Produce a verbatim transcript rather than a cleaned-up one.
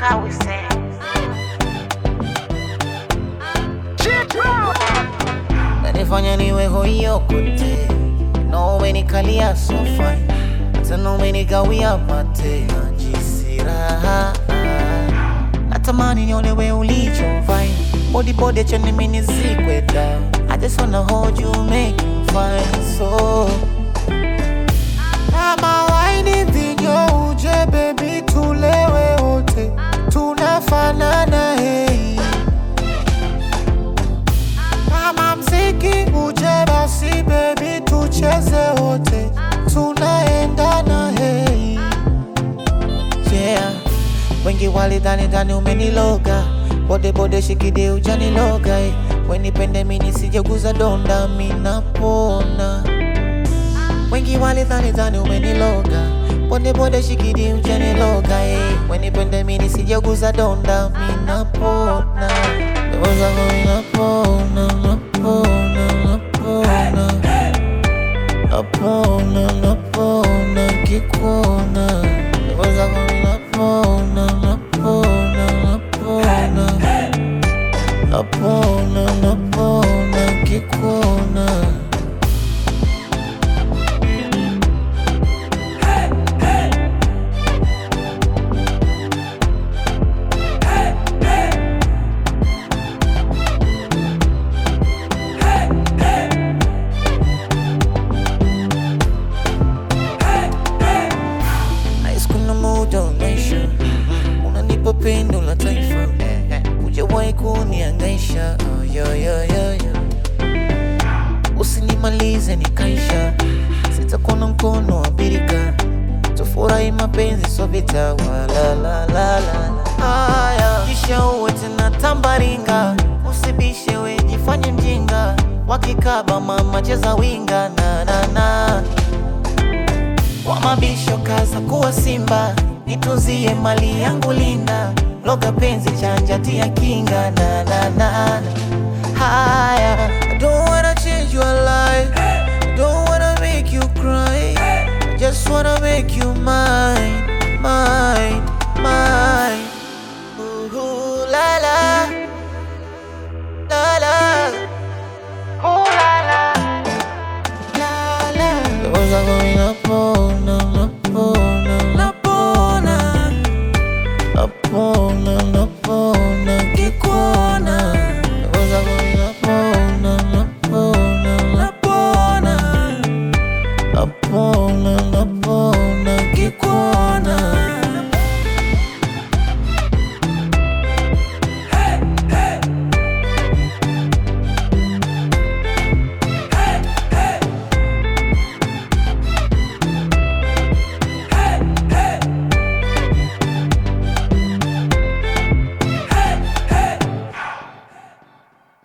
Kawise. Menifanya niwe hoyo kote, no umenikalia so fine, hata no umenigawia mate najisiraha. Natamani niolewe ulicho fine, body body chani mini zikwe down. I just wanna hold you, make you fine, so kama waini vinyo uje baby tulewe wote, tunafanana hey. Kama mziki uje basi baby tucheze wote, tunaendana hey. Yeah, wengi walidhani dhani umeniloga, bode bode shikide ujaniloga hey. Wenipende mini sijaguza donda minapona. Wengi walidhani dhani umeniloga, bode bode shikide ujaniloga hey. Wenipende mini sijaguza donda minapona. Ndoa zako minapona, napona, napona, napona, napona kikuona. Ndoa zako minapona, napona, napona, napona, napona kikuona. Unanipa pendo la taifa, hujawahi kuniangaisha, oh, yo, yo, yo, yo. Usinimalize nikaisha, sitakuona mkono wa birika, tufurahi mapenzi so vita wala la la la. Haya, kisha uwe tena tambaringa, usibishe we jifanye mjinga, wakikaba mama cheza winga na na na. Kwa mabisho kaza kuwa simba, nitunzie mali yangu linda, loga penzi chanja tia kinga na na na. Haya, I don't wanna change your life,